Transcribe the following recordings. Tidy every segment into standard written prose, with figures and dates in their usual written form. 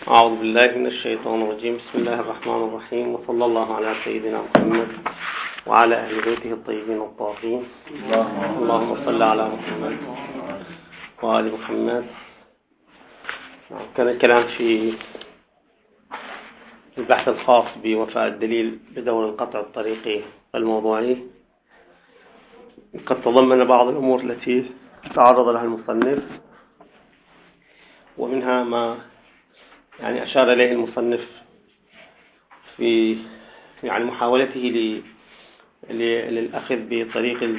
أعوذ بالله من الشيطان الرجيم. بسم الله الرحمن الرحيم، وصلى الله على سيدنا محمد وعلى أهل بيته الطيبين الطاهرين. اللهم صل على محمد وآل محمد. كان الكلام في البحث الخاص بوفاء الدليل بدور القطع الطريقي الموضوعي، قد تضمن بعض الأمور التي تعرض لها المصنف، ومنها ما أشار إليه المصنف في محاولته للأخذ بطريق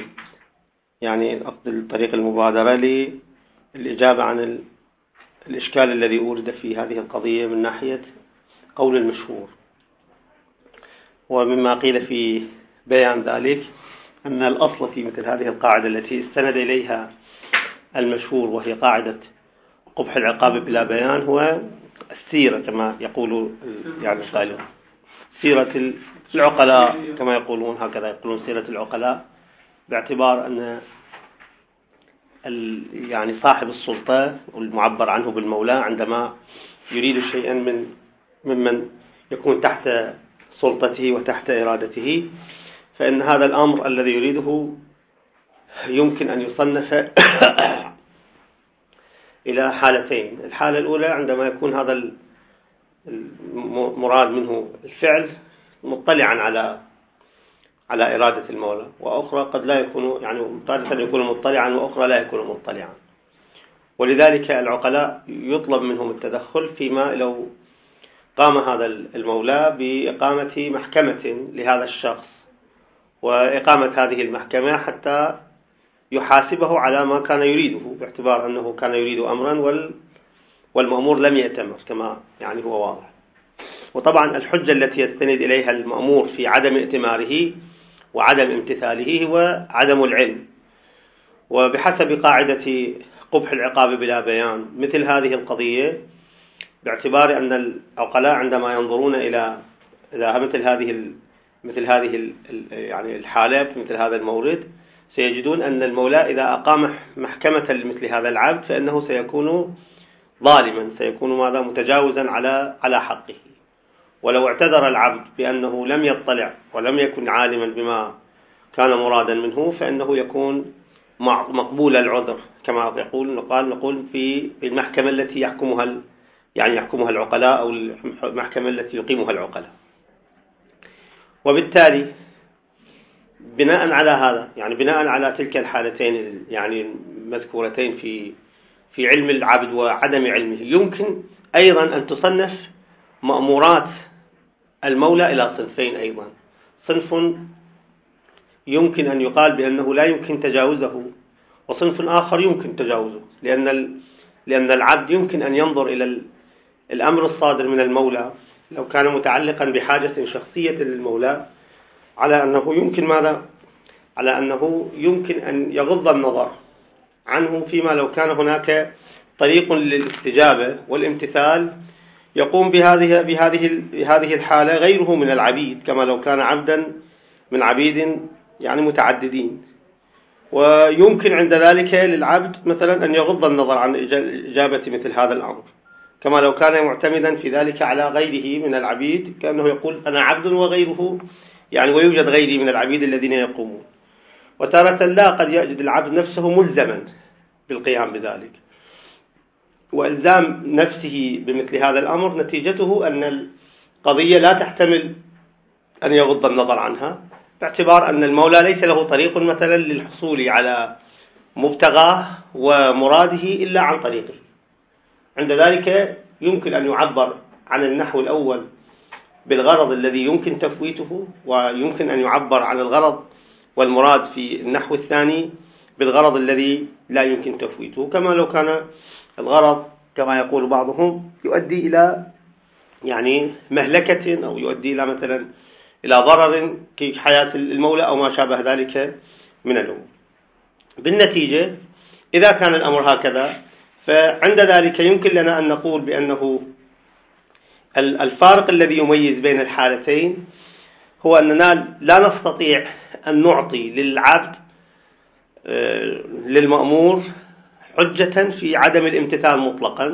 طريق المبادرة للإجابة عن الإشكال الذي أورد في هذه القضية من ناحية قول المشهور. ومما قيل في بيان ذلك أن الأصل في مثل هذه القاعدة التي استند إليها المشهور، وهي قاعدة قبح العقاب بلا بيان، هو السيرة كما يقول القائلون، سيرة العقلاء كما يقولون، هكذا يقولون سيرة العقلاء، باعتبار أن صاحب السلطة والمعبر عنه بالمولى عندما يريد شيئا ممن يكون تحت سلطته وتحت إرادته، فإن هذا الأمر الذي يريده يمكن أن يصنف إلى حالتين. الحالة الأولى عندما يكون هذا المراد منه الفعل مطلعا على إرادة المولى، وأخرى قد لا يكون، تارة يكون مطلعا وأخرى لا يكون مطلعا. ولذلك العقلاء يطلب منهم التدخل فيما لو قام هذا المولى بإقامة محكمة لهذا الشخص، وإقامة هذه المحكمة حتى يحاسبه على ما كان يريده، باعتبار أنه كان يريد أمرا والمأمور لم يأتمر كما هو واضح. وطبعا الحجة التي يستند إليها المأمور في عدم ائتماره وعدم امتثاله هو عدم العلم. وبحسب قاعدة قبح العقاب بلا بيان مثل هذه القضية، باعتبار أن العقلاء عندما ينظرون إلى مثل هذه الحالة في مثل هذا المورد، سيجدون أن المولى إذا أقام محكمة لمثل هذا العبد فإنه سيكون ظالما، سيكون متجاوزا على حقه. ولو اعتذر العبد بأنه لم يطلع ولم يكن عالما بما كان مرادا منه، فإنه يكون مقبول العذر كما نقول في المحكمة التي يحكمها العقلاء، أو المحكمة التي يقيمها العقلاء. وبالتالي بناء على هذا، بناء على تلك الحالتين المذكورتين في علم العبد وعدم علمه، يمكن أيضا أن تصنف مأمورات المولى إلى صنفين أيضا. صنف يمكن أن يقال بأنه لا يمكن تجاوزه، وصنف آخر يمكن تجاوزه، لأن العبد يمكن أن ينظر إلى الأمر الصادر من المولى لو كان متعلقا بحاجة شخصية للمولى على أنه يمكن أن يغض النظر عنه، فيما لو كان هناك طريق للاستجابة والامتثال يقوم بهذه الحالة غيره من العبيد، كما لو كان عبدا من عبيد متعددين. ويمكن عند ذلك للعبد مثلا أن يغض النظر عن إجابة مثل هذا الأمر، كما لو كان معتمدا في ذلك على غيره من العبيد، كأنه يقول أنا عبد وغيره، ويوجد غيري من العبيد الذين يقومون. وتارة لا، قد يجد العبد نفسه ملزما بالقيام بذلك، وإلزام نفسه بمثل هذا الأمر نتيجته أن القضية لا تحتمل أن يغض النظر عنها، باعتبار أن المولى ليس له طريق مثلا للحصول على مبتغاه ومراده إلا عن طريقه. عند ذلك يمكن أن يعبر عن النحو الأول بالغرض الذي يمكن تفويته، ويمكن أن يعبر عن الغرض والمراد في النحو الثاني بالغرض الذي لا يمكن تفويته، كما لو كان الغرض كما يقول بعضهم يؤدي إلى مهلكة، أو يؤدي إلى مثلا إلى ضرر في حياة المولى أو ما شابه ذلك من الأمور. بالنتيجة إذا كان الأمر هكذا، فعند ذلك يمكن لنا أن نقول بأنه الفارق الذي يميز بين الحالتين هو أننا لا نستطيع أن نعطي للعبد للمأمور حجة في عدم الامتثال مطلقا،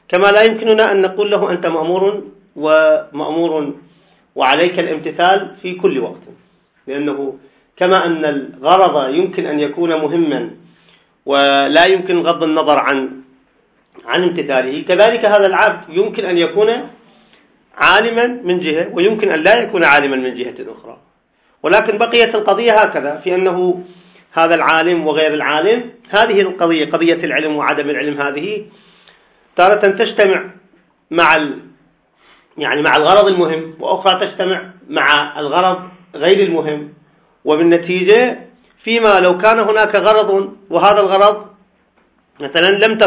كما لا يمكننا أن نقول له أنت مأمور وعليك الامتثال في كل وقت، لأنه كما أن الغرض يمكن أن يكون مهما ولا يمكن غض النظر عن امتثاله، كذلك هذا العبد يمكن أن يكون عالما من جهة ويمكن أن لا يكون عالما من جهة أخرى. ولكن بقيت القضية هكذا، في أنه هذا العالم وغير العالم، هذه القضية قضية العلم وعدم العلم، هذه تارة تجتمع مع الغرض المهم، وأخرى تجتمع مع الغرض غير المهم، وبالنتيجة فيما لو كان هناك غرض وهذا الغرض مثلا لم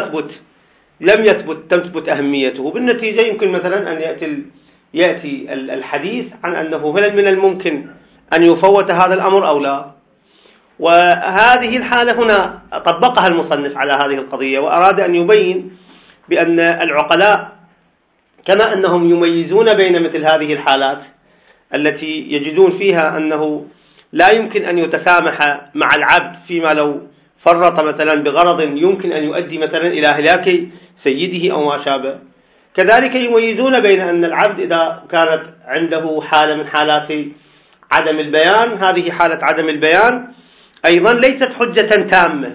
تثبت أهميته، بالنتيجة يمكن مثلا أن يأتي الحديث عن أنه هل من الممكن أن يفوت هذا الأمر أو لا. وهذه الحالة هنا طبقها المصنف على هذه القضية، وأراد أن يبين بأن العقلاء كما أنهم يميزون بين مثل هذه الحالات التي يجدون فيها أنه لا يمكن أن يتسامح مع العبد فيما لو فرط مثلا بغرض يمكن أن يؤدي مثلا إلى هلاك سيده أو ما شابه، كذلك يميزون بين أن العبد إذا كانت عنده حالة من حالات عدم البيان، هذه حالة عدم البيان أيضا ليست حجة تامة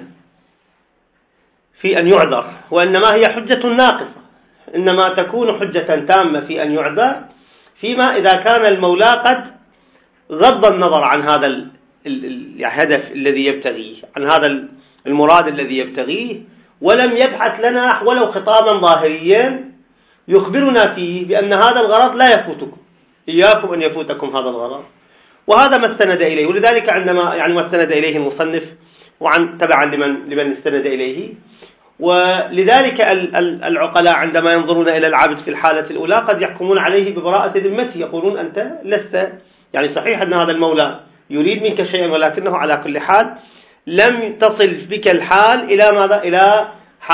في أن يعذر، وإنما هي حجة ناقصة، إنما تكون حجة تامة في أن يعذر فيما إذا كان المولى قد غض النظر عن هذا الهدف الذي يبتغيه، عن هذا المراد الذي يبتغيه، ولم يبحث لنا ولو خطابا ظاهريا يخبرنا فيه بأن هذا الغرض لا يفوتكم، إياكم أن يفوتكم هذا الغرض. وهذا ما استند إليه، ولذلك عندما ما استند إليه المصنف تبعا لمن استند إليه. ولذلك العقلاء عندما ينظرون إلى العبد في الحالة الأولى قد يحكمون عليه ببراءة ذمته، يقولون أنت لست صحيح أن هذا المولى يريد منك شيئا، ولكنه على كل حال لم تصل بك الحال إلى ماذا؟ إلى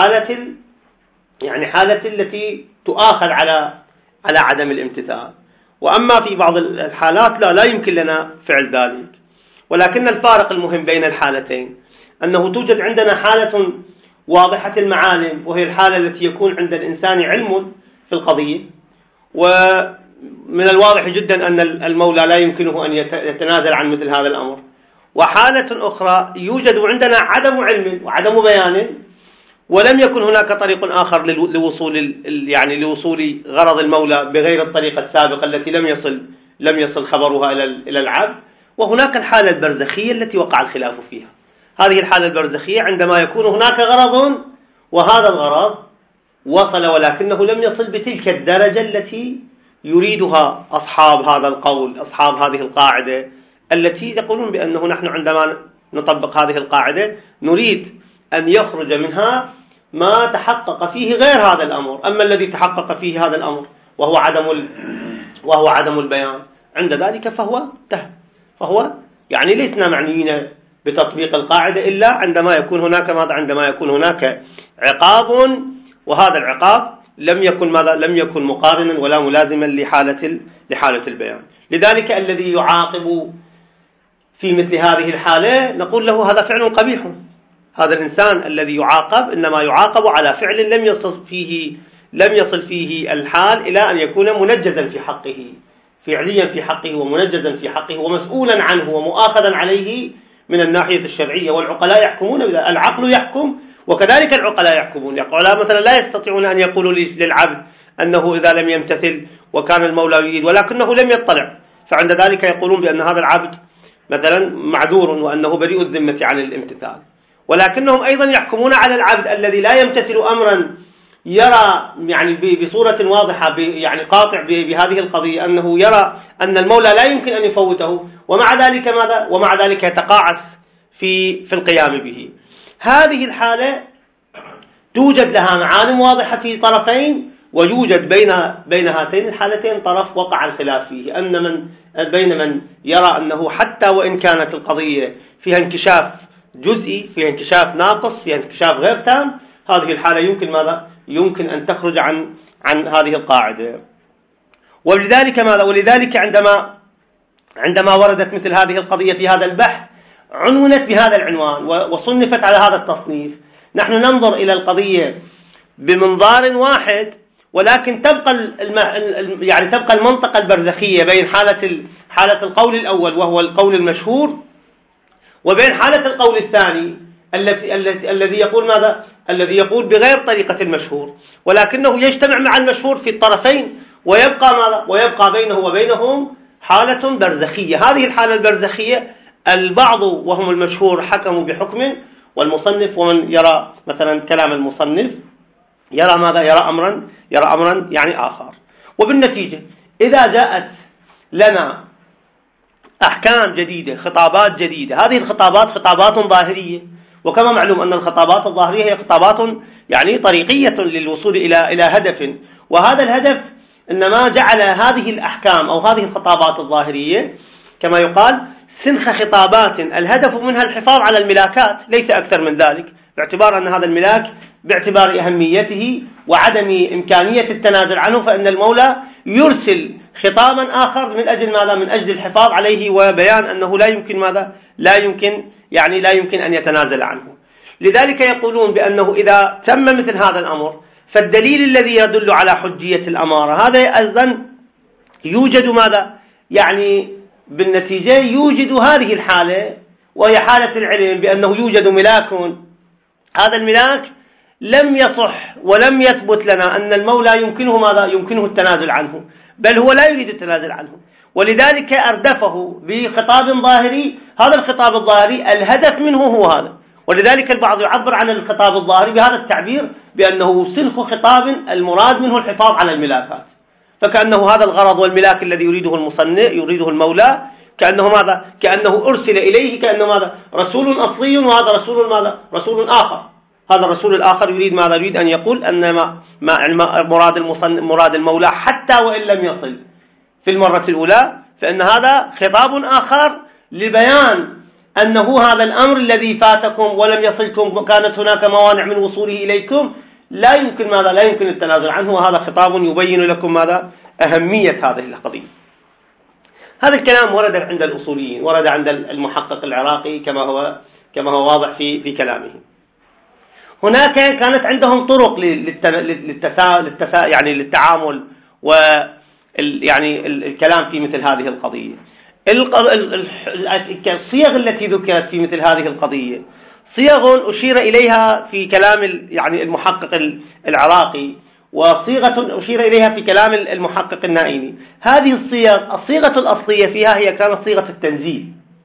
حالة التي تؤاخذ على عدم الامتثال. وأما في بعض الحالات لا يمكن لنا فعل ذلك. ولكن الفارق المهم بين الحالتين أنه توجد عندنا حالة واضحة المعالم، وهي الحالة التي يكون عند الإنسان علم في القضية، ومن الواضح جدا أن المولى لا يمكنه أن يتنازل عن مثل هذا الأمر. وحالة أخرى يوجد عندنا عدم علم وعدم بيان، ولم يكن هناك طريق آخر لوصول غرض المولى بغير الطريقة السابقة التي لم يصل خبرها إلى العبد. وهناك الحالة البرزخية التي وقع الخلاف فيها. هذه الحالة البرزخية عندما يكون هناك غرض وهذا الغرض وصل ولكنه لم يصل بتلك الدرجة التي يريدها أصحاب هذا القول، أصحاب هذه القاعدة التي يقولون بأنه نحن عندما نطبق هذه القاعدة نريد أن يخرج منها ما تحقق فيه غير هذا الأمر. أما الذي تحقق فيه هذا الأمر وهو عدم البيان، عند ذلك فهو لسنا معنيين بتطبيق القاعدة إلا عندما يكون هناك عندما يكون هناك عقاب، وهذا العقاب لم يكن مقارنا ولا ملازما لحالة البيان. لذلك الذي يعاقب في مثل هذه الحالة نقول له هذا فعل قبيح. هذا الإنسان الذي يعاقب إنما يعاقب على فعل لم يصل فيه الحال إلى أن يكون منجزا في حقه، فعليا في حقه ومنجزا في حقه ومسؤولا عنه ومؤاخذا عليه من الناحية الشرعية. والعقلاء يحكمون، العقل يحكم وكذلك العقلاء يحكمون. العقلاء مثلا لا يستطيعون أن يقولوا للعبد أنه إذا لم يمتثل وكان المولى يريد ولكنه لم يطلع، فعند ذلك يقولون بأن هذا العبد مثلا معذور وأنه بريء الذمة عن الامتثال. ولكنهم أيضا يحكمون على العبد الذي لا يمتثل أمرا يرى بصورة واضحة قاطع بهذه القضية، أنه يرى أن المولى لا يمكن أن يفوته، ومع ذلك ماذا؟ ومع ذلك يتقاعس في القيام به. هذه الحالة توجد لها معالم واضحة في طرفين، ويوجد بين هاتين الحالتين طرف وقع الخلاف فيه، بين من يرى أنه حتى وإن كانت القضية فيها انكشاف جزئي، فيها انكشاف ناقص، فيها انكشاف غير تام، هذه الحالة يمكن أن تخرج عن هذه القاعدة. ولذلك عندما وردت مثل هذه القضية في هذا البحث عنونت بهذا العنوان وصنفت على هذا التصنيف. نحن ننظر إلى القضية بمنظار واحد ولكن تبقى يعني تبقى المنطقة البرزخية بين حالة القول الأول وهو القول المشهور، وبين حالة القول الثاني الذي يقول ماذا؟ الذي يقول بغير طريقة المشهور، ولكنه يجتمع مع المشهور في الطرفين، ويبقى ماذا؟ ويبقى بينه وبينهم حالة برزخية. هذه الحالة البرزخية البعض وهم المشهور حكموا بحكم، والمصنف ومن يرى مثلا كلام المصنف يرى ماذا؟ يرى أمرا يعني آخر. وبالنتيجة إذا جاءت لنا أحكام جديدة، خطابات جديدة، هذه الخطابات خطابات ظاهرية، وكما معلوم أن الخطابات الظاهرية هي خطابات يعني طريقية للوصول إلى هدف، وهذا الهدف إنما جعل هذه الأحكام أو هذه الخطابات الظاهرية كما يقال سنخ خطابات الهدف منها الحفاظ على الملاكات، ليس أكثر من ذلك، باعتبار أن هذا الملاك باعتبار أهميته وعدم إمكانية التنازل عنه، فإن المولى يرسل خطابا آخر من أجل ماذا؟ من أجل الحفاظ عليه وبيان أنه لا يمكن ماذا؟ لا يمكن أن يتنازل عنه. لذلك يقولون بأنه إذا تم مثل هذا الأمر فالدليل الذي يدل على حجية الأمارة هذا أيضا يوجد ماذا؟ يعني بالنتيجة يوجد هذه الحالة، وهي حالة العلم بأنه يوجد ملاك، هذا الملاك لم يصح ولم يثبت لنا أن المولى يمكنه ماذا؟ يمكنه التنازل عنه، بل هو لا يريد التنازل عنه، ولذلك أردفه بخطاب ظاهري. هذا الخطاب الظاهري الهدف منه هو هذا، ولذلك البعض يعبر عن الخطاب الظاهري بهذا التعبير بأنه سلخ خطاب المراد منه الحفاظ على الملاكات، فكأنه هذا الغرض والملاك الذي يريده المصنع يريده المولى كأنه ماذا؟ كأنه أرسل إليه كأنه ماذا؟ رسول أصلي، وهذا رسول ماذا؟ رسول آخر. هذا الرسول الآخر يريد ماذا؟ يريد أن يقول أن مراد المولى حتى وإن لم يصل في المرة الأولى، فإن هذا خطاب آخر لبيان أنه هذا الأمر الذي فاتكم ولم يصلكم وكانت هناك موانع من وصوله إليكم لا يمكن ماذا؟ لا يمكن التنازل عنه، وهذا خطاب يبين لكم ماذا؟ أهمية هذه القضية. هذا الكلام ورد عند الأصوليين، ورد عند المحقق العراقي كما هو واضح في كلامه. هناك كانت عندهم طرق يعني للتعامل يعني الكلام في مثل هذه القضية. الصيغ التي ذكرت في مثل هذه القضية صيغ أشير إليها في كلام يعني المحقق العراقي، وصيغة أشير إليها في كلام المحقق النائمي. هذه الصيغة الأصلية فيها هي كانت صيغة التنزيل.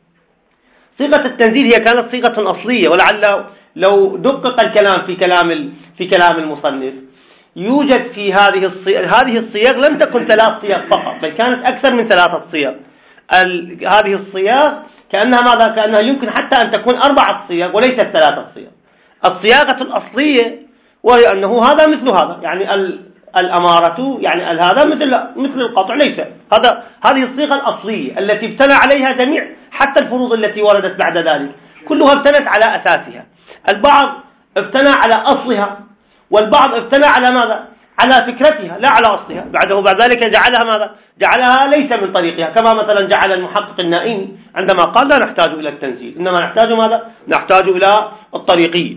صيغة التنزيل هي كانت صيغة أصلية، ولعل لو دقق الكلام في كلام المصنف يوجد في هذه الصيغ لم تكن 3 صيغ فقط، بل كانت أكثر من 3 صيغ. هذه الصيغ كأنها ماذا؟ كأنها يمكن حتى أن تكون 4 صيغ وليست 3 صيغ. الصياغة الأصلية وهي أنه هذا مثل هذا، يعني الأمارة يعني هذا مثل القطع، ليس هذه الصيغة الأصلية التي ابتنى عليها جميع حتى الفروض التي وردت بعد ذلك كلها ابتنت على أساسها. البعض ابتنى على أصلها، والبعض ابتنى على ماذا؟ على فكرتها لا على أصلها. بعد ذلك جعلها ماذا؟ جعلها ليس من طريقها، كما مثلا جعل المحقق النائمي عندما قال لا نحتاج إلى التنزيل، إنما نحتاج ماذا؟ نحتاج إلى الطريقية.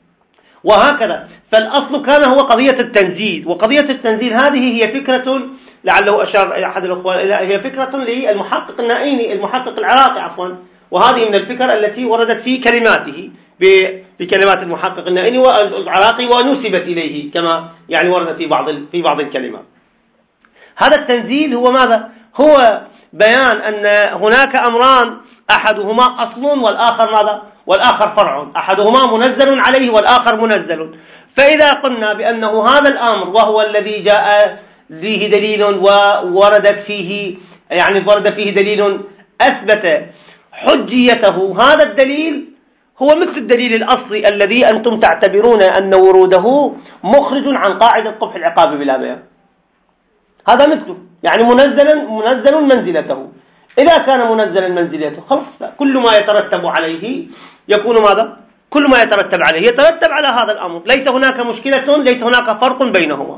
وهكذا فالأصل كان هو قضية التنزيل، وقضية التنزيل هذه هي فكرة لعله أشار أحد الأخوان إلى هي فكرة للمحقق النائمي المحقق العراقي عفوا، وهذه من الفكر التي وردت في كلماته بكلمات المحقق النائمي والعراقي ونسبت إليه كما يعني وردت في بعض الكلمات. هذا التنزيل هو ماذا؟ هو بيان أن هناك أمران أحدهما أصل والآخر ماذا؟ والآخر فرع، أحدهما منزل عليه والآخر منزل. فإذا قلنا بأنه هذا الأمر وهو الذي جاء فيه دليل وورد فيه دليل أثبت حجيته، هذا الدليل هو مثل الدليل الأصلي الذي أنتم تعتبرون أن وروده مخرج عن قاعدة قبح العقاب بلا بيان. هذا مثله يعني منزل منزلته. إذا كان منزلا منزلته خلاص كل ما يترتب عليه يكون ماذا؟ كل ما يترتب عليه يترتب على هذا الأمر، ليس هناك مشكلة، ليس هناك فرق بينهما.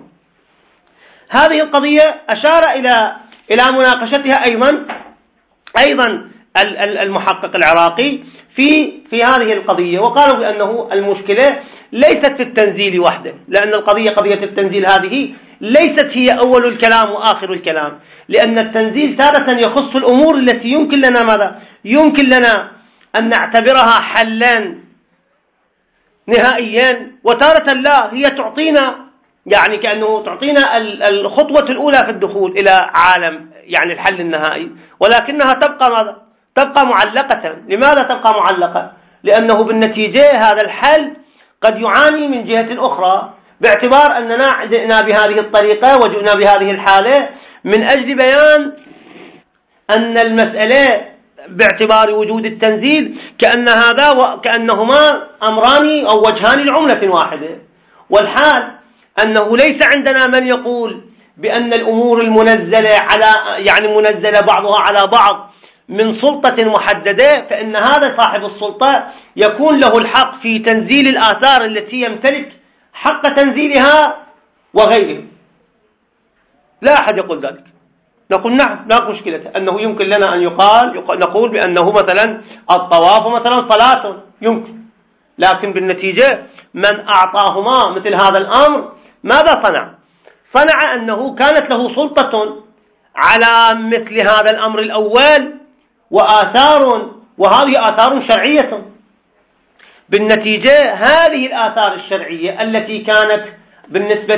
هذه القضية أشار إلى مناقشتها أيضا المحقق العراقي في هذه القضية، وقالوا بأنه المشكلة ليست في التنزيل وحده، لأن قضية التنزيل هذه ليست هي أول الكلام وآخر الكلام، لأن التنزيل تارة يخص الأمور التي يمكن لنا ماذا؟ يمكن لنا أن نعتبرها حلا نهائيا، وتارة لا، هي تعطينا يعني كأنه تعطينا الخطوة الأولى في الدخول إلى عالم يعني الحل النهائي، ولكنها تبقى ماذا؟ تبقى معلقة. لماذا تبقى معلقة؟ لأنه بالنتيجة هذا الحل قد يعاني من جهة أخرى، باعتبار أننا جئنا بهذه الطريقة وجئنا بهذه الحالة من أجل بيان أن المسألة باعتبار وجود التنزيل كأنهما أمران أو وجهان لعملة واحدة، والحال أنه ليس عندنا من يقول بأن الأمور المنزلة منزلة بعضها على بعض من سلطة محددة، فإن هذا صاحب السلطة يكون له الحق في تنزيل الآثار التي يمتلك حق تنزيلها وغيره. لا أحد يقول ذلك. نقول نعم، لا مشكلة أنه يمكن لنا أن نقول بأنه مثلا الطواف مثلا صلاة يمكن، لكن بالنتيجة من أعطاهما مثل هذا الأمر ماذا صنع؟ صنع أنه كانت له سلطة على مثل هذا الأمر الأول وآثار، وهذه آثار شرعية. بالنتيجة هذه الآثار الشرعية التي كانت بالنسبة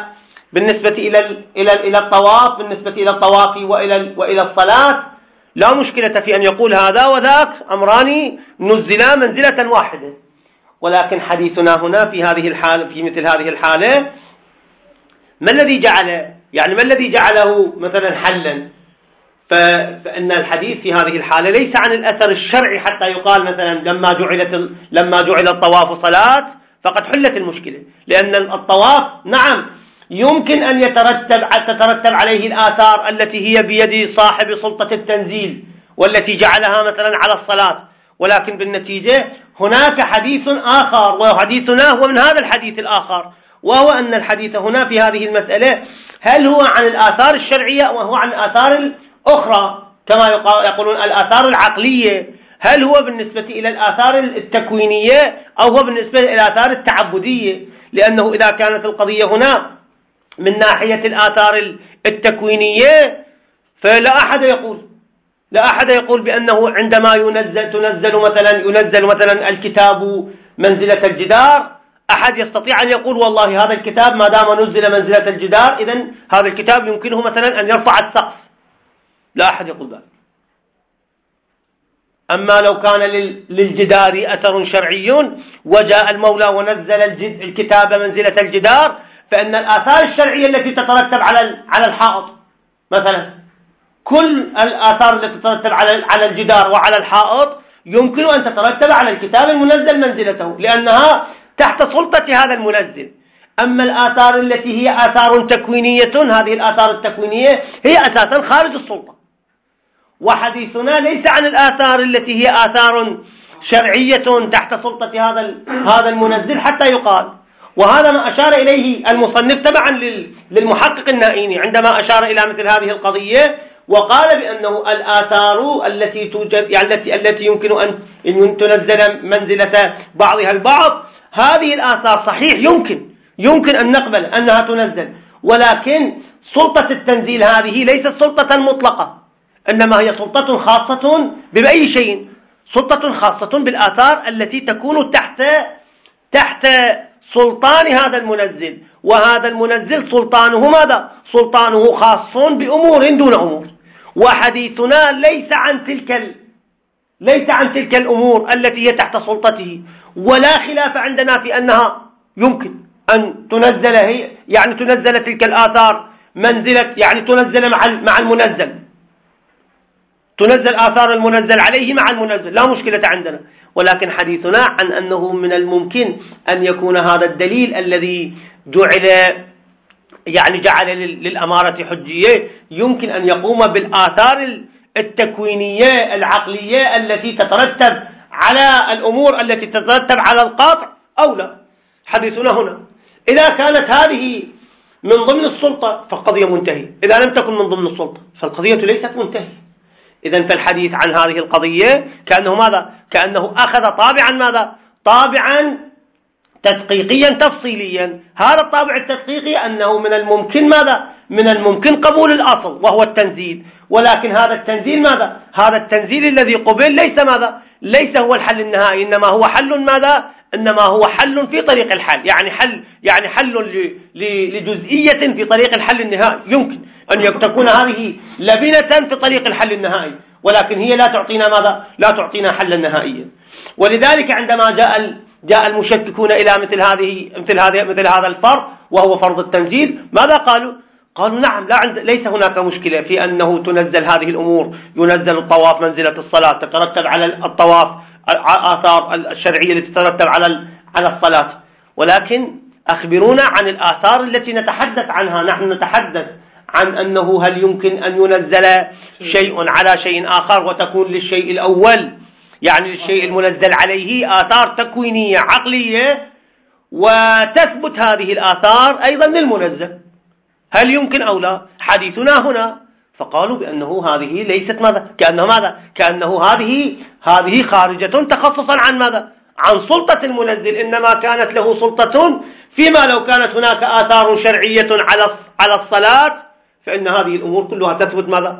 إلى الطواف، بالنسبة إلى الطواف وإلى الصلاة، لا مشكلة في أن يقول هذا وذاك أمران نزلا منزلة واحدة. ولكن حديثنا هنا في هذه الحالة، في مثل هذه الحالة، ما الذي جعله مثلا حلا؟ فإن الحديث في هذه الحالة ليس عن الأثر الشرعي حتى يقال مثلا لما جعل الطواف صلاة فقد حلت المشكلة، لأن الطواف نعم يمكن أن تترتب عليه الآثار التي هي بيد صاحب سلطة التنزيل والتي جعلها مثلا على الصلاة، ولكن بالنتيجة هناك حديث آخر، وحديثنا هو من هذا الحديث الآخر، وهو أن الحديث هنا في هذه المسألة هل هو عن الآثار الشرعية وهو عن الآثار الأخرى كما يقولون الآثار العقلية، هل هو بالنسبة إلى الآثار التكوينية أو هو بالنسبة إلى الآثار التعبدية؟ لأنه إذا كانت القضية هنا من ناحية الآثار التكوينية فلا أحد يقول بأنه عندما ينزل مثلا الكتاب منزلة الجدار، أحد يستطيع أن يقول والله هذا الكتاب ما دام نزل منزلة الجدار إذن هذا الكتاب يمكنه مثلا أن يرفع السقف. لا أحد يقول ذلك. أما لو كان للجدار أثر شرعي وجاء المولى ونزل الكتاب منزلة الجدار، فإن الآثار الشرعية التي تترتب على الحائط مثلا، كل الآثار التي تترتب على الجدار وعلى الحائط يمكن أن تترتب على الكتاب المنزل منزلته، لأنها تحت سلطة هذا المنزل. أما الآثار التي هي آثار تكوينية، هذه الآثار التكوينية هي أساسا خارج السلطة، وحديثنا ليس عن الآثار التي هي آثار شرعية تحت سلطة هذا المنزل حتى يقال. وهذا ما أشار إليه المصنف تبعا للمحقق النائيني عندما أشار إلى مثل هذه القضية، وقال بأنه الآثار التي توجد التي يمكن أن تنزل منزلة بعضها البعض، هذه الآثار صحيح يمكن أن نقبل أنها تنزل، ولكن سلطة التنزيل هذه ليست سلطة مطلقة، إنما هي سلطة خاصة بأي شيء، سلطة خاصة بالآثار التي تكون تحت سلطان هذا المنزل، وهذا المنزل سلطانه ماذا؟ سلطانه خاص بأمور دون أمور. وحديثنا ليس عن تلك الأمور التي هي تحت سلطته، ولا خلاف عندنا في أنها يمكن أن تنزل تنزل تلك الآثار منزلة، تنزل مع المنزل، تنزل آثار المنزل عليه مع المنزل، لا مشكلة عندنا. ولكن حديثنا عن أنه من الممكن أن يكون هذا الدليل الذي جعل للأمارة حجية يمكن أن يقوم بالآثار التكوينية العقلية التي تترتب على الأمور التي تترتب على القاطع أو لا. حديثنا هنا إذا كانت هذه من ضمن السلطة فالقضية منتهية، إذا لم تكن من ضمن السلطة فالقضية ليست منتهية. إذن فالحديث عن هذه القضية كأنه ماذا؟ كأنه أخذ طابعا ماذا؟ تدقيقيا تفصيليا. هذا الطابع التدقيقي أنه من الممكن ماذا؟ من الممكن قبول الأصل وهو التنزيل، ولكن هذا التنزيل ماذا؟ هذا التنزيل الذي قبل ليس ماذا؟ ليس هو الحل النهائي، إنما هو حل ماذا؟ إنما هو حل في طريق الحل، يعني حل لجزئية في طريق الحل النهائي. يمكن أن تكون هذه لبنة في طريق الحل النهائي، ولكن هي لا تعطينا ماذا؟ لا تعطينا حلا نهائيا. ولذلك عندما جاء المشككون إلى مثل هذا الفرض وهو فرض التنزيل، ماذا قالوا؟ قالوا نعم، ليس هناك مشكلة في أنه تنزل هذه الأمور، ينزل الطواف منزلة الصلاة، تترتب على الطواف آثار الشرعية التي تترتب على الصلاة، ولكن أخبرونا عن الآثار التي نتحدث عنها. نحن نتحدث عن أنه هل يمكن أن ينزل شيء على شيء آخر وتكون للشيء الأول، يعني للشيء المنزل عليه آثار تكوينية عقلية، وتثبت هذه الآثار أيضا للمنزل، هل يمكن أو لا؟ حديثنا هنا. فقالوا بأنه هذه ليست ماذا؟ كأنه هذه خارجة تخصصا عن ماذا؟ عن سلطة المنزل، إنما كانت له سلطة فيما لو كانت هناك آثار شرعية على الصلاة، فإن هذه الأمور كلها تثبت ماذا؟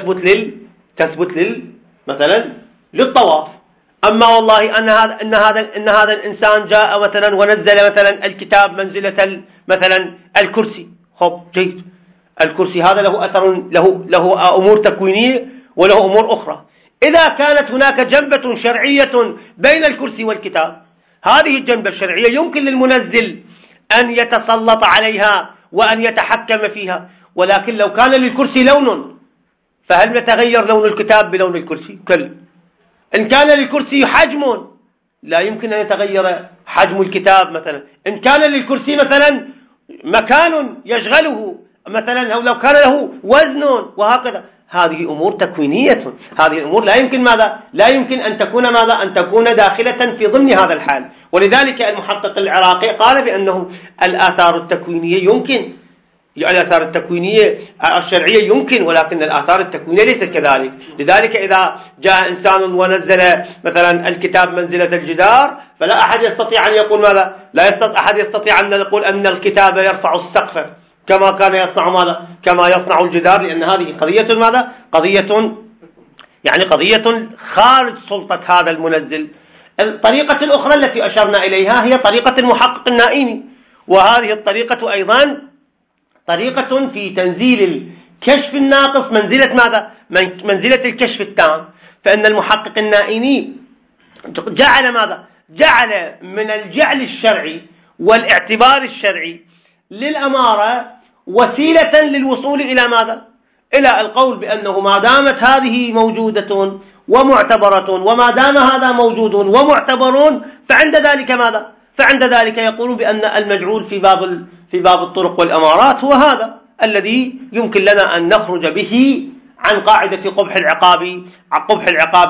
تثبت مثلا للطواف. أما والله أن هذا الإنسان جاء مثلا ونزل مثلا الكتاب منزلة مثلا الكرسي، خب جيد، الكرسي هذا له أثر، له أمور تكوينية وله أمور أخرى. إذا كانت هناك جنبة شرعية بين الكرسي والكتاب، هذه الجنبة الشرعية يمكن للمنزل أن يتسلط عليها وأن يتحكم فيها، ولكن لو كان للكرسي لون، فهل يتغير لون الكتاب بلون الكرسي؟ كلا. إن كان للكرسي حجم، لا يمكن أن يتغير حجم الكتاب مثلا. إن كان للكرسي مثلا مكان يشغله مثلا، أو لو كان له وزن، وهكذا. هذه أمور تكوينية، هذه الأمور لا يمكن ماذا؟ لا يمكن أن تكون ماذا؟ أن تكون داخلة في ضمن هذا الحال. ولذلك المحقق العراقي قال بأنه الآثار التكوينية يمكن، الآثار التكوينية الشرعية يمكن، ولكن الآثار التكوينية ليست كذلك. لذلك إذا جاء إنسان ونزل مثلا الكتاب منزلة الجدار، فلا أحد يستطيع أن يقول ماذا؟ لا أحد يستطيع أن يقول أن الكتاب يرفع السقف كما كان يصنع ماذا؟ كما يصنع الجدار، لأن هذه قضية ماذا؟ قضية خارج سلطة هذا المنزل. الطريقة الأخرى التي أشرنا إليها هي طريقة المحقق النائمي، وهذه الطريقة أيضا طريقة في تنزيل الكشف الناقص منزلة ماذا؟ منزلة الكشف التام. فإن المحقق النائمي جعل ماذا؟ جعل من الجعل الشرعي والاعتبار الشرعي للأمارة وسيلة للوصول إلى ماذا؟ إلى القول بأنه ما دامت هذه موجودة ومعتبرة، وما دام هذا موجود ومعتبر، فعند ذلك ماذا؟ فعند ذلك يقول بأن المجعول في باب الطرق والأمارات هو هذا الذي يمكن لنا أن نخرج به عن قاعدة قبح العقاب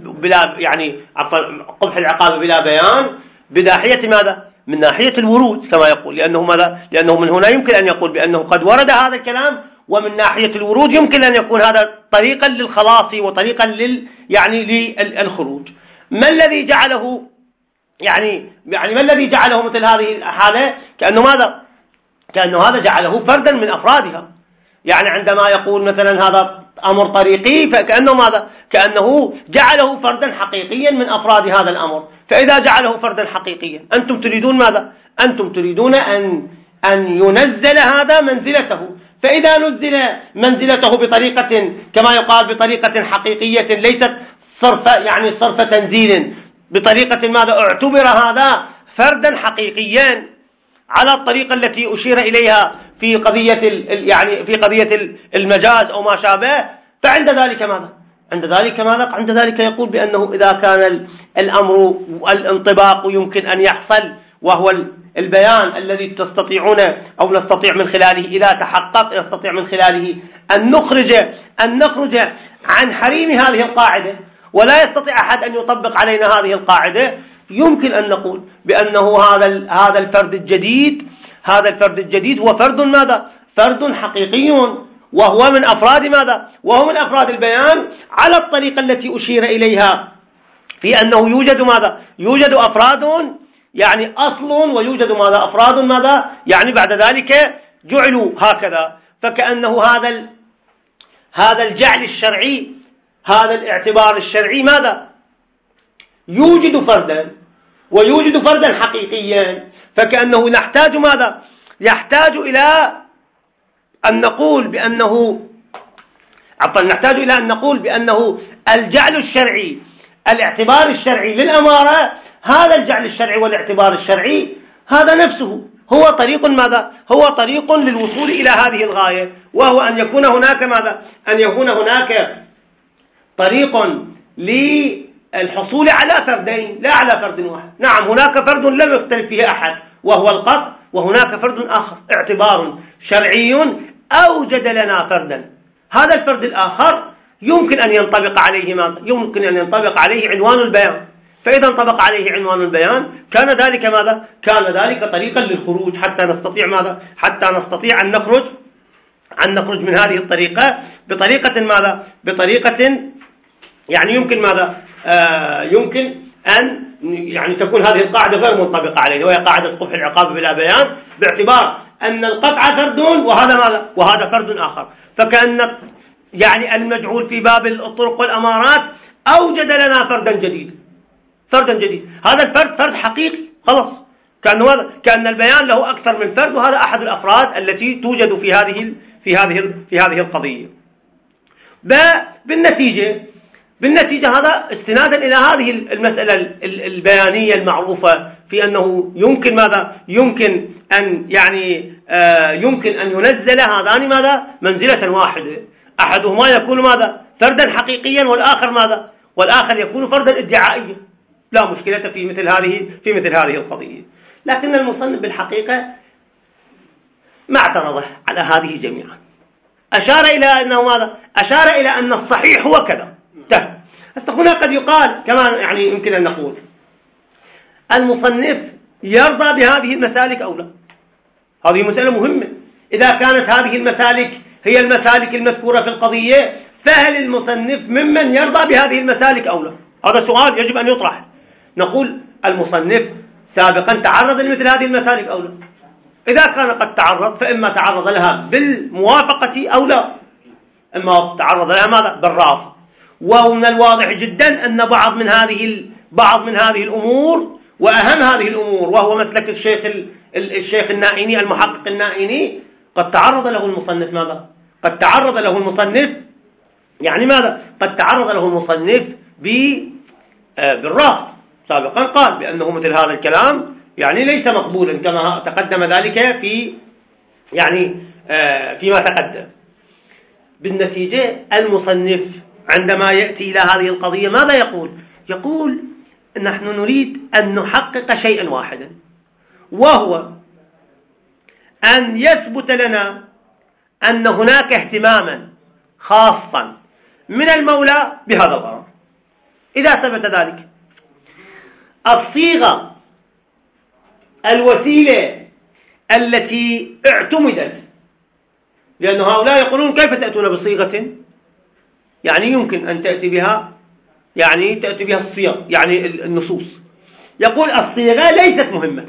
بلا بيان، بناحية ماذا؟ من ناحية الورود كما يقول، لأنه من هنا يمكن أن يقول بأنه قد ورد هذا الكلام، ومن ناحية الورود يمكن أن يكون هذا طريقا للخلاص وطريقا للخروج. ما الذي جعله ما الذي جعله مثل هذه الحالة؟ كأنه هذا جعله فردا من أفرادها. يعني عندما يقول مثلا هذا أمر طريقي، فكأنه ماذا؟ كأنه جعله فردا حقيقيا من أفراد هذا الأمر. فإذا جعله فردا حقيقيا، أنتم تريدون ماذا؟ أنتم تريدون أن ينزل هذا منزلته. فإذا نزل منزلته بطريقة كما يقال بطريقة حقيقية ليست صرف تنزيل، بطريقة ماذا؟ اعتبر هذا فردا حقيقيا على الطريقة التي أشير إليها في قضية المجاز أو ما شابه. فعند ذلك ماذا؟ عند ذلك يقول بأنه إذا كان الأمر الانطباق يمكن أن يحصل، وهو البيان الذي تستطيعون أو نستطيع من خلاله إذا تحقق، نستطيع من خلاله أن نخرج عن حريم هذه القاعدة، ولا يستطيع أحد أن يطبق علينا هذه القاعدة. يمكن أن نقول بأنه هذا الفرد الجديد هو فرد ماذا؟ فرد حقيقي، وهو من أفراد ماذا؟ وهو من أفراد البيان على الطريقة التي أشير إليها، في أنه يوجد ماذا؟ يوجد أفراد يعني أصل ويوجد ماذا أفراد ماذا يعني بعد ذلك جعلوا هكذا. فكأنه هذا الجعل الشرعي، هذا الاعتبار الشرعي ماذا يوجد فردا ويوجد فردا حقيقيا. فكأنه نحتاج ماذا يحتاج إلى أن نقول بأنه الجعل الشرعي، الاعتبار الشرعي للأمارة، هذا الجعل الشرعي والاعتبار الشرعي هذا نفسه هو طريق ماذا هو طريق للوصول إلى هذه الغاية، وهو أن يكون هناك ماذا أن يكون هناك طريق للحصول على فردين لا على فرد واحد. نعم هناك فرد لم يختلف فيه أحد وهو القطع، وهناك فرد آخر اعتبار شرعي أوجد لنا فردا. هذا الفرد الآخر يمكن أن ينطبق عليه ماذا يمكن أن ينطبق عليه عنوان البيان. فإذا انطبق عليه عنوان البيان كان ذلك ماذا كان ذلك طريقا للخروج حتى نستطيع ماذا حتى نستطيع أن نخرج من هذه الطريقة بطريقة ماذا بطريقة يعني يمكن ماذا يمكن أن يعني تكون هذه القاعدة غير منطبقة عليه، وهي قاعدة قبح العقاب بلا بيان، باعتبار أن القطع فرد وهذا ماذا وهذا فرد آخر. فكأن يعني المجعول في باب الطرق والأمارات أوجد لنا فردا جديد. هذا الفرد فرد حقيقي خلاص، كأن البيان له أكثر من فرد، وهذا أحد الأفراد التي توجد في هذه القضية. بالنتيجة هذا استنادا إلى هذه المسألة البيانية المعروفة في أنه يمكن أن ينزل هذان منزلة واحدة، أحدهما يكون فردا حقيقيا، والآخر يكون فردا ادعائيا. لا مشكلة في مثل هذه القضية. لكن المصنف بالحقيقة ما اعترض على هذه جميعا، أشار إلى أن الصحيح هو كذا. هنا قد يقال كمان يعني يمكن أن نقول المصنف يرضى بهذه المسالك أو لا. هذه مسألة مهمة. إذا كانت هذه المسالك هي المسالك المذكورة في القضية، فهل المصنف ممن يرضى بهذه المسالك أو لا؟ هذا سؤال يجب أن يطرح. نقول المصنف سابقا تعرض لمثل هذه المسالك أو لا؟ إذا كان قد تعرض فإما تعرض لها بالموافقة أو لا، إما تعرض لها ماذا بالرافض. ومن الواضح جدا أن بعض من هذه الأمور، وأهم هذه الأمور وهو مسلك الشيخ النائيني المحقق النائيني، قد تعرض له المصنف بالرفض. سابقا قال بأنه مثل هذا الكلام يعني ليس مقبولا كما تقدم ذلك فيما تقدم. بالنتيجة المصنف عندما يأتي إلى هذه القضية ماذا يقول نحن نريد أن نحقق شيئا واحدا، وهو أن يثبت لنا أن هناك اهتماما خاصا من المولى بهذا الغرض. إذا ثبت ذلك، الصيغة الوسيلة التي اعتمدت، لأن هؤلاء يقولون كيف تأتون بصيغة يعني يمكن أن تأتي بها الصيغ يعني النصوص. يقول الصيغة ليست مهمة.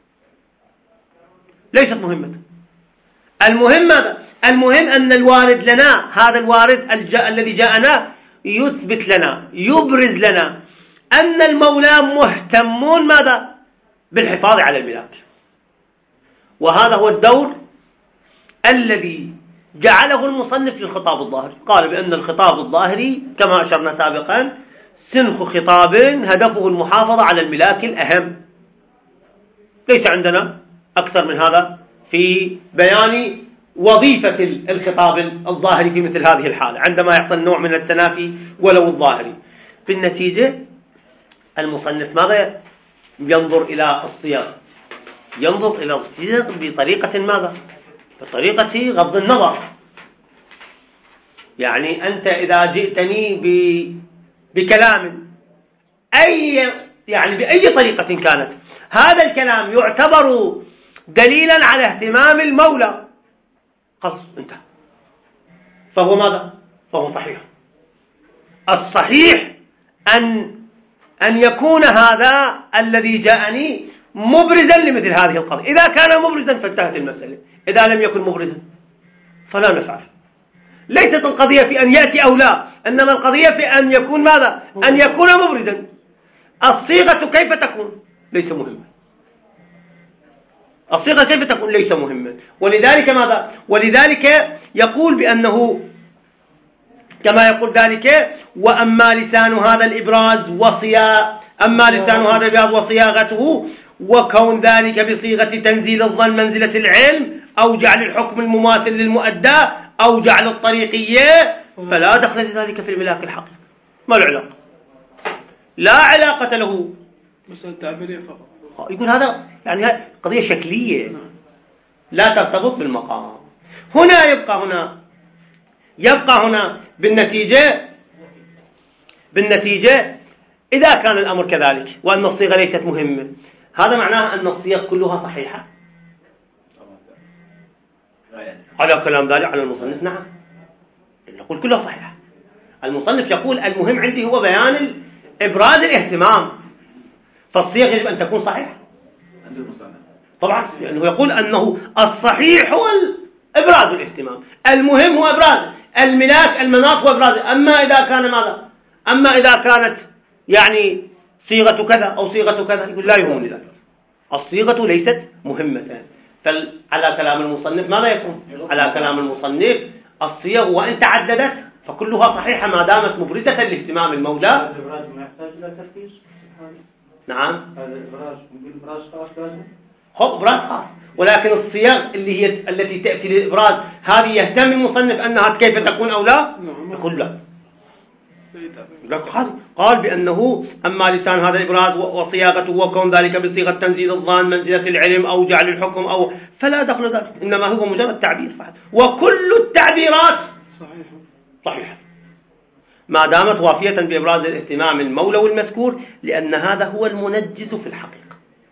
المهم أن الوارد لنا، هذا الوارد الذي جاءنا يثبت لنا يبرز لنا أن المولى مهتمون بالحفاظ على الملاك. وهذا هو الدور الذي جعله المصنف للخطاب الظاهري. قال بأن الخطاب الظاهري كما أشرنا سابقا سنخ خطاب هدفه المحافظة على الملاك الأهم. ليس عندنا أكثر من هذا في بيان وظيفة الخطاب الظاهري في مثل هذه الحالة، عندما يحصل نوع من التنافي ولو الظاهري. في النتيجة المصنف ماذا ينظر إلى الصيغ؟ ينظر إلى الصيغ بطريقة بطريقة غض النظر. يعني أنت إذا جئتني بكلام بأي طريقة كانت، هذا الكلام يعتبر دليلا على اهتمام المولى، خلاص انتهى، فهو صحيح. الصحيح أن يكون هذا الذي جاءني مبرزا لمثل هذه القضية. إذا كان مبرزا فانتهت المسألة، إذا لم يكن مبرزا فلا نفعل. ليست القضية في أن يأتي أو لا، إنما القضية في أن يكون ماذا؟ أن يكون مبرزا. الصيغة كيف تكون؟ ليس مهما. الصيغة كيف تكون؟ ليس مهما. ولذلك ماذا؟ ولذلك يقول بأنه كما يقول ذلك: وأما لسان هذا الإبراز أما لسان هذا الإبراز وصياغته وكون ذلك بصيغة تنزيل الظن منزلة العلم أو جعل الحكم المماثل للمؤدى أو جعل الطريقية فلا دخل لذلك في الملاك الحقيقي. ما العلاقة؟ لا علاقة له. مسألة تعبيرية فقط. يقول هذا يعني قضية شكلية لا ترتبط بالمقام. هنا يبقى هنا بالنتيجة إذا كان الأمر كذلك وأن الصيغة ليست مهمة، هذا معناه أن الصيغ كلها صحيحة على كلام ذلك على المصنف. نعم، نقول كلها صحيحة. المصنف يقول المهم عندي هو بيان إبراز الاهتمام، فالصيغ يجب أن تكون صحيحة طبعا، لأنه يقول أنه الصحيح هو إبراز الاهتمام، المهم هو إبراز الملاك المناط هو إبراز. أما إذا كان ماذا؟ أما إذا كانت يعني صيغة كذا أو صيغة كذا، يقول لا يهمني ذلك، الصيغة ليست مهمة. على كلام المصنف ماذا يكون؟ على كلام المصنف الصيغ وإن تعددت فكلها صحيحة ما دامت مبرزة لاهتمام المولى. الإبراز ما يحتاج إلى تركيز. نعم، هذا الإبراز نقول إبراز خاص لازم. إبراز خاص، ولكن الصيغ اللي هي التي تأتي للإبراز هذه يهتم المصنف أنها كيف تكون أو لا؟ يقول لا. قال بأنه أما لسان هذا الإبراز وصياغته وكون ذلك بصيغة تنزيل الظان منزلة العلم أو جعل الحكم أو فلا دخل ذلك، إنما هو مجرد تعبير فقط، وكل التعبيرات صحيحة ما دامت وافية بإبراز الاهتمام المولوي المذكور، لأن هذا هو المنجز في الحقيقة.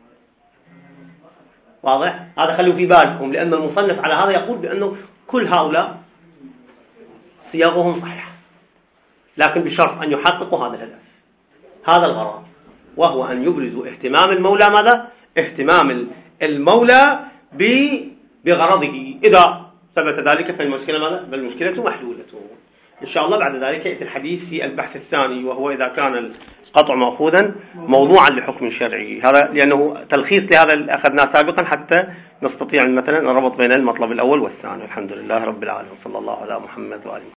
واضح؟ هذا خلوا في بالكم، لأن المصنف على هذا يقول بأنه كل هؤلاء صياغهم صحيحة، لكن بشرط أن يحققوا هذا الهدف، هذا الغرض، وهو أن يبرزوا اهتمام المولى ماذا؟ اهتمام المولى بغرضه. إذا ثبت ذلك فالمشكلة ماذا؟ فالمشكلة محلولة. إن شاء الله بعد ذلك يأتي الحديث في البحث الثاني، وهو إذا كان القطع مأخوذا موضوعا لحكم شرعي، هذا لأنه تلخيص لهذا اللي أخذناه سابقا حتى نستطيع مثلا الربط بين المطلب الأول والثاني. الحمد لله رب العالمين، صلى الله على محمد وآله.